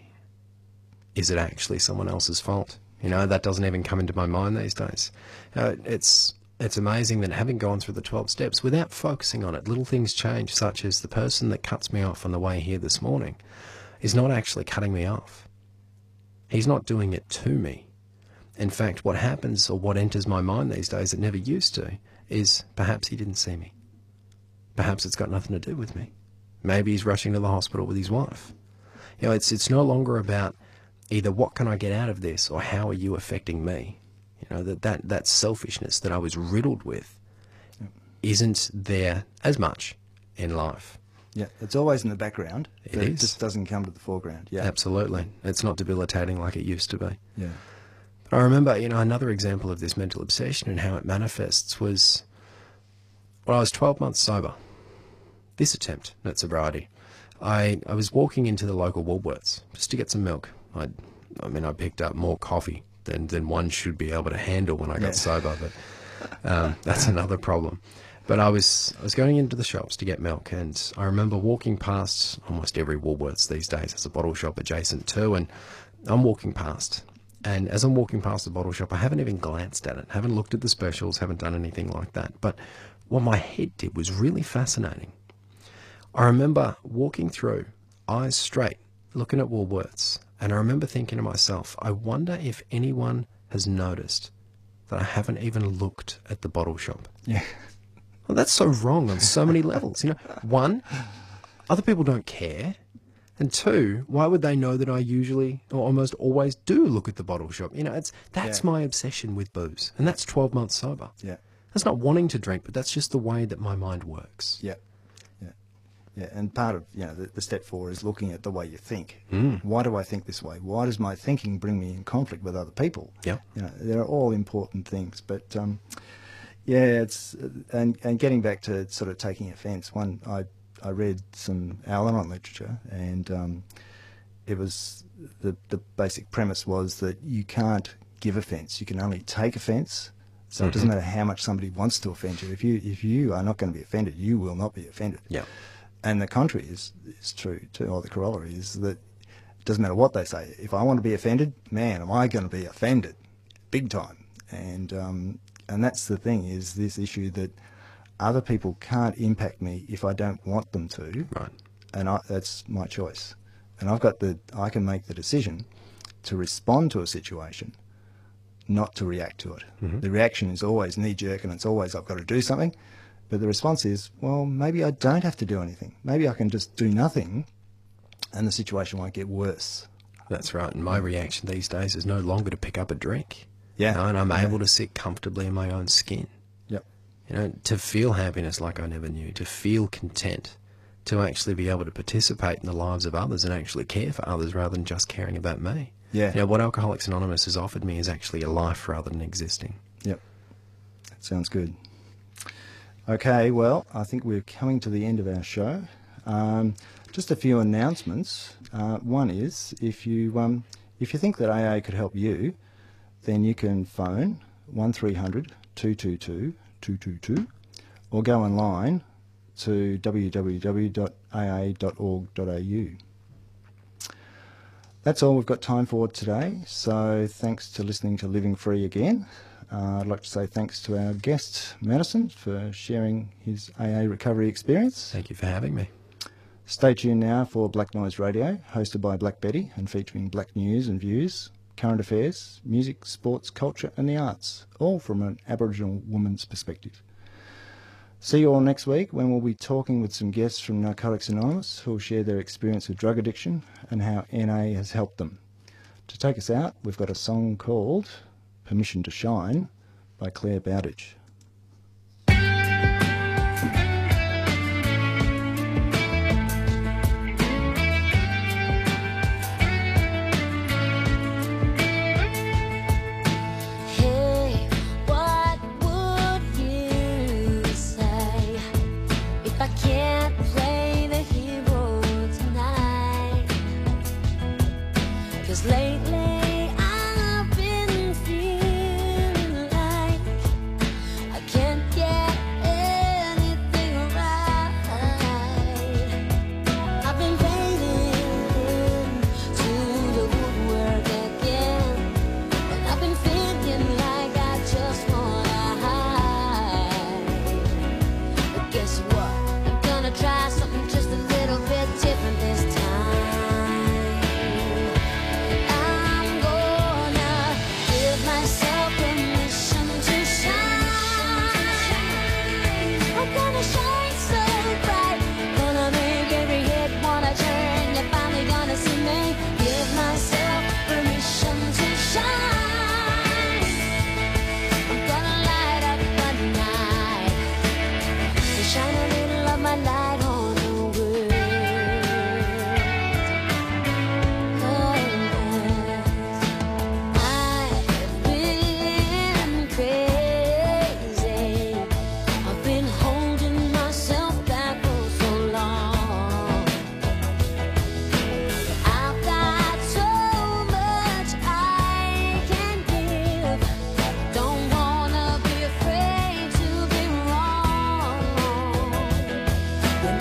Speaker 2: is it actually someone else's fault. That doesn't even come into my mind these days. It's amazing that having gone through the 12 steps, without focusing on it, little things change, such as the person that cuts me off on the way here this morning is not actually cutting me off. He's not doing it to me. In fact, what happens, or what enters my mind these days that never used to, is perhaps he didn't see me. Perhaps it's got nothing to do with me. Maybe he's rushing to the hospital with his wife. It's no longer about either what can I get out of this or how are you affecting me. That selfishness that I was riddled with isn't there as much in life.
Speaker 1: Yeah, it's always in the background.
Speaker 2: It
Speaker 1: just doesn't come to the foreground. Yeah,
Speaker 2: absolutely. It's not debilitating like it used to be.
Speaker 1: Yeah.
Speaker 2: But I remember, another example of this mental obsession and how it manifests was when I was 12 months sober. This attempt at sobriety, I was walking into the local Woolworths just to get some milk. I picked up more coffee than one should be able to handle when I got sober, but that's another problem. But I was going into the shops to get milk, and I remember walking past almost every Woolworths these days. There's a bottle shop adjacent to, and I'm walking past. And as I'm walking past the bottle shop, I haven't even glanced at it, haven't looked at the specials, haven't done anything like that. But what my head did was really fascinating. I remember walking through, eyes straight, looking at Woolworths, and I remember thinking to myself, I wonder if anyone has noticed that I haven't even looked at the bottle shop.
Speaker 1: Yeah.
Speaker 2: Well, that's so wrong on so many levels. You know, one, other people don't care. And two, why would they know that I usually or almost always do look at the bottle shop? You know, that's my obsession with booze. And that's 12 months sober.
Speaker 1: Yeah.
Speaker 2: That's not wanting to drink, but that's just the way that my mind works.
Speaker 1: Yeah. Yeah. Yeah. And part of, the step 4 is looking at the way you think. Why do I think this way? Why does my thinking bring me in conflict with other people?
Speaker 2: Yeah.
Speaker 1: They're all important things. But, it's, and getting back to sort of taking offence, I read some Al-Anon literature, and it was the basic premise was that you can't give offence. You can only take offence. So it doesn't matter how much somebody wants to offend you. If you are not going to be offended, you will not be offended.
Speaker 2: Yeah.
Speaker 1: And the contrary is true too, or the corollary is that it doesn't matter what they say. If I want to be offended, man, am I going to be offended, big time. And that's the thing, is this issue that other people can't impact me if I don't want them to.
Speaker 2: Right.
Speaker 1: And that's my choice. And I can make the decision to respond to a situation, not to react to it. The reaction is always knee-jerk, and it's always, I've got to do something. But the response is, well, maybe I don't have to do anything. Maybe I can just do nothing, and the situation won't get worse.
Speaker 2: That's right. And my reaction these days is no longer to pick up a drink.
Speaker 1: Yeah.
Speaker 2: And I'm able to sit comfortably in my own skin. To feel happiness like I never knew, to feel content, to actually be able to participate in the lives of others and actually care for others rather than just caring about me.
Speaker 1: Yeah.
Speaker 2: What Alcoholics Anonymous has offered me is actually a life rather than existing.
Speaker 1: Yep. That sounds good. Okay, well, I think we're coming to the end of our show. Just a few announcements. One is, if you think that AA could help you, then you can phone 1300 222 222 or go online to www.aa.org.au. That's all we've got time for today, so thanks to listening to Living Free again. I'd like to say thanks to our guest, Madison, for sharing his AA recovery experience.
Speaker 2: Thank you for having me.
Speaker 1: Stay tuned now for Black Noise Radio, hosted by Black Betty and featuring black news and views, current affairs, music, sports, culture and the arts, all from an Aboriginal woman's perspective. See you all next week when we'll be talking with some guests from Narcotics Anonymous who will share their experience with drug addiction and how NA has helped them. To take us out, we've got a song called Permission to Shine by Claire Bowditch.
Speaker 3: Lately I've been feeling like I can't get anything right. I've been fading to the woodwork again, and I've been feeling like I just wanna hide. But guess what? I'm gonna try something just a little bit different this time. When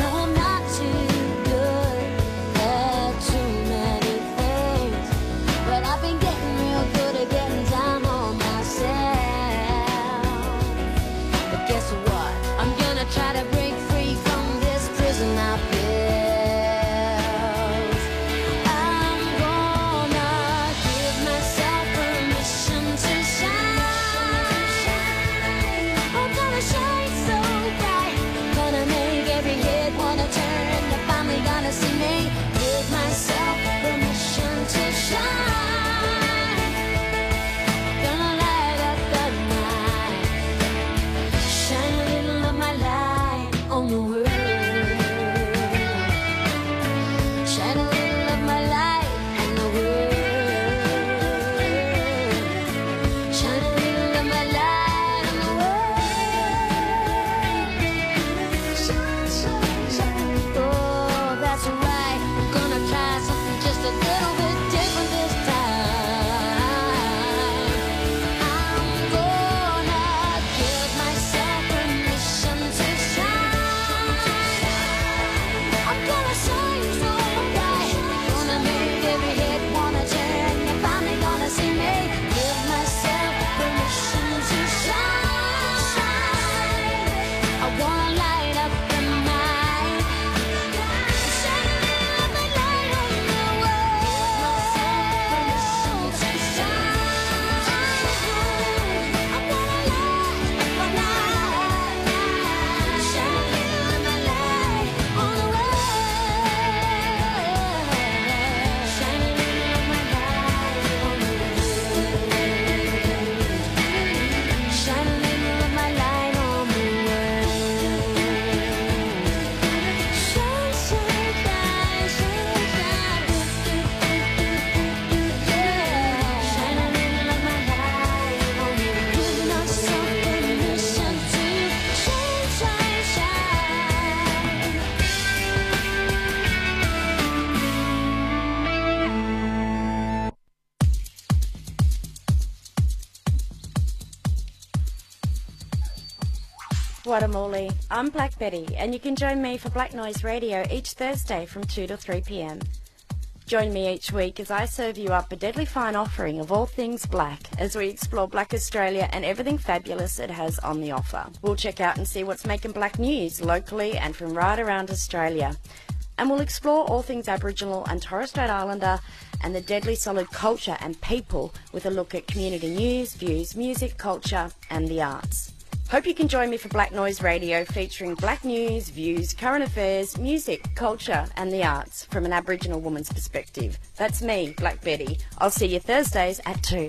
Speaker 4: Guatemala. I'm Black Betty, and you can join me for Black Noise Radio each Thursday from 2 to 3 p.m. Join me each week as I serve you up a deadly fine offering of all things black as we explore Black Australia and everything fabulous it has on the offer. We'll check out and see what's making black news locally and from right around Australia. And we'll explore all things Aboriginal and Torres Strait Islander and the deadly solid culture and people with a look at community news, views, music, culture and the arts. Hope you can join me for Black Noise Radio featuring black news, views, current affairs, music, culture and the arts from an Aboriginal woman's perspective. That's me, Black Betty. I'll see you Thursdays at 2.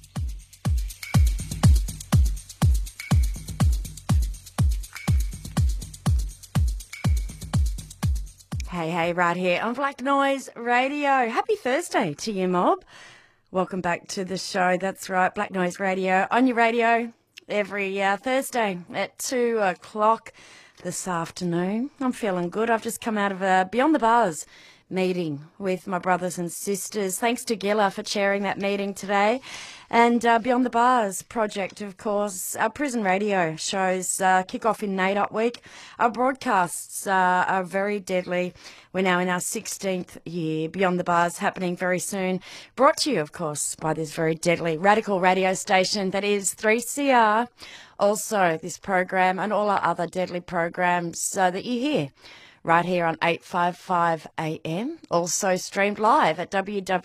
Speaker 4: Hey, right here on Black Noise Radio. Happy Thursday to you, mob. Welcome back to the show. That's right, Black Noise Radio on your radio every Thursday at 2 o'clock this afternoon. I'm feeling good. I've just come out of a Beyond the Bars meeting with my brothers and sisters. Thanks to Gilla for chairing that meeting today. And Beyond the Bars project, of course, our prison radio shows kick off in NAIDOT week. Our broadcasts are very deadly. We're now in our 16th year. Beyond the Bars happening very soon. Brought to you, of course, by this very deadly radical radio station that is 3CR. Also, this program and all our other deadly programs that you hear right here on 855 AM. Also streamed live at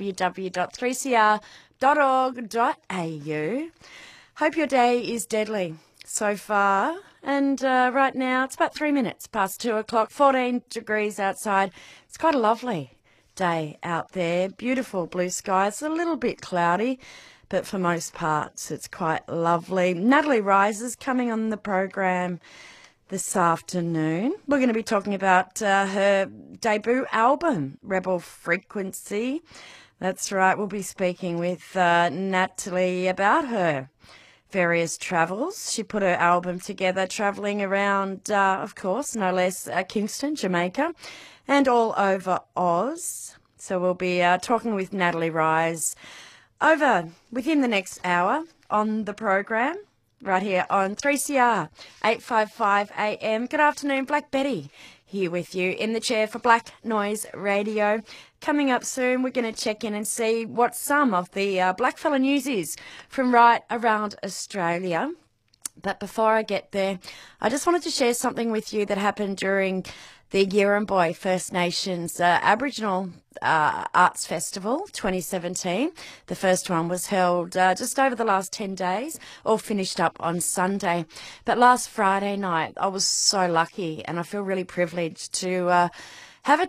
Speaker 4: www.3cr.org.au. Hope your day is deadly so far. And right now it's about 3 minutes past 2 o'clock, 14 degrees outside. It's quite a lovely day out there. Beautiful blue skies, a little bit cloudy, but for most parts it's quite lovely. Natalie Rise is coming on the program this afternoon. We're going to be talking about her debut album, Rebel Frequency. That's right, we'll be speaking with Natalie about her various travels. She put her album together travelling around, of course, no less Kingston, Jamaica, and all over Oz. So we'll be talking with Natalie Rise over within the next hour on the program, right here on 3CR, 855 AM. Good afternoon, Black Betty here with you in the chair for Black Noise Radio. Coming up soon, we're going to check in and see what some of the blackfella news is from right around Australia. But before I get there, I just wanted to share something with you that happened during the Yirramboi First Nations Aboriginal Arts Festival 2017. The first one was held just over the last 10 days, all finished up on Sunday. But last Friday night, I was so lucky and I feel really privileged to